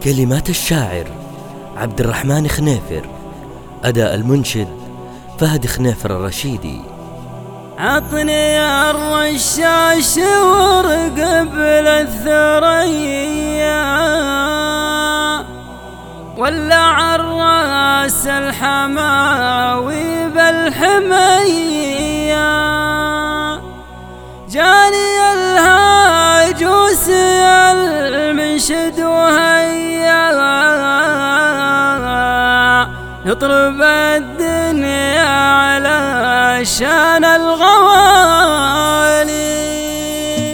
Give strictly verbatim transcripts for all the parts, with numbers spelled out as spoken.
كلمات الشاعر عبد الرحمن خنيفر، أداء المنشد فهد خنيفر الرشيدي. عطني الرشاش ورقبل الثريا ولا عالراس الحماوي بالحمية، جاني الهاجوس المنشد وهيا نطلب الدنيا علشان الغوالي.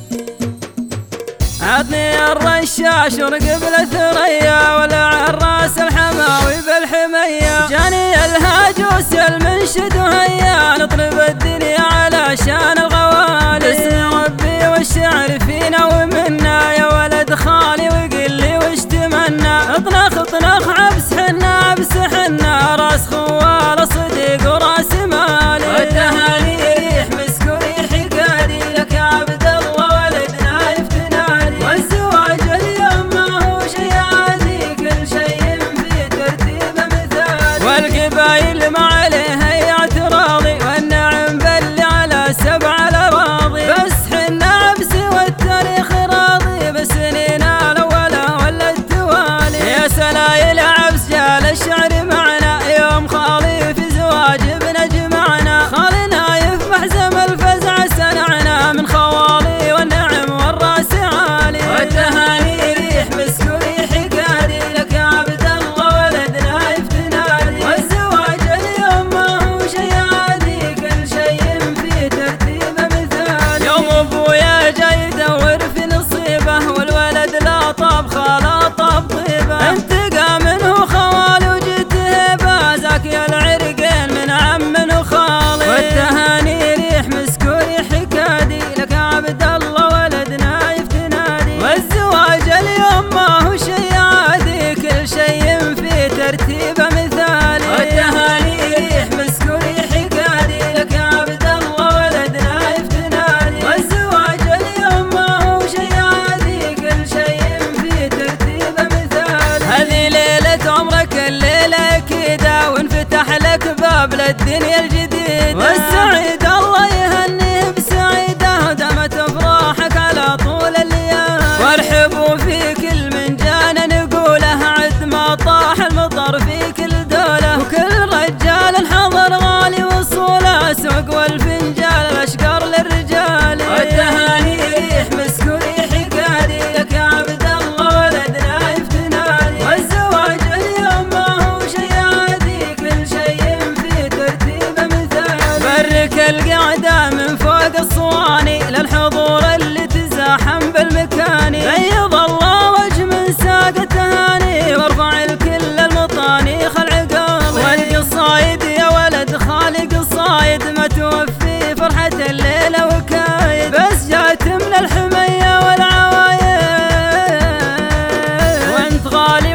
عطني الرشاش ورقبل الثريا ولا عالراس الحماوي بالحمية، جاني الهاجوس المنشد وهيا نطلب الدنيا علشان الغوالي. اسم ربي والشعر فينا ومنا يا ولد خالي وقل لي وش تمنى. اطنخ اطنخ عبس حنا عبس حنا راس خوال صديق وراس مالي، والتهاني ريح مسك وريح قادي لك يا عبد الله ولدنا يفتناني. والزواج اليوم ما هو شي عادي كل شيء في ترتيب مثالي، والقبايل ما عليها اعتراضي والنعم بل على سبع الاراضي. بس حنا عبس والتاريخ راضي بسنينا الاولى ولا التوالي. يا سلايل عبس جال الشعر معنا يوم خالي في زواج ابن جمعنا، خالنا يفمح زم الفزع سنعنا من خوالي والنعم والراس عالي. والتهاني ريح مسك وريح قادي لك يا عبد الله ولدنا يفتناني. والزواج اليوم ما هو شي عادي كل شيء في ترتيب مثالي. يوم ابويا جاي يدور في نصيبه والولد لا طاب خاله طاب طيبه، انتقى منه خوالي وجد هبه زاك يا العرقين من عم وخالي. والتهاني ريح مسك وريح قادي لك يا عبد الله ولدنا يفتناني. والزواج اليوم ما هو شي عادي كل شيء في ترتيب مثالي. والتهاني ريح مسك وريح قادي لك يا عبد الله ولدنا يفتناني. والزواج اليوم ما هو شي عادي كل شيء في ترتيب مثالي. هذه ليلة عمرك الليلة أكيدة وانفتح لك باب للدنيا الجديدة، والسعيد الله يهنيه بسعيدة ودامت افراحك على طول الليالي. وارحبوا في كل من جانا نقوله عد ما طاح المطر في كل دولة، وكل رجال حضر غالي وصوله سوق والفنجال الاشقر للرجال. والتهاني ريح مسك وريح قادي لك يا عبد الله ولدنا يفتناني. والزواج اليوم ما هو شي عادي كل شيء في ترتيب مثالي. برك القعدة من فوق الصواني للحضور اللي تزاحم بالمكاني. بيض الله وجه من ساق التهاني وارفع الكل المطاني خلع قلبي. والقصايد يا ولد خالق الصايد ما توفي فرحة الليلة وكايد، بس جات من الحمية والعوايد وانت غالي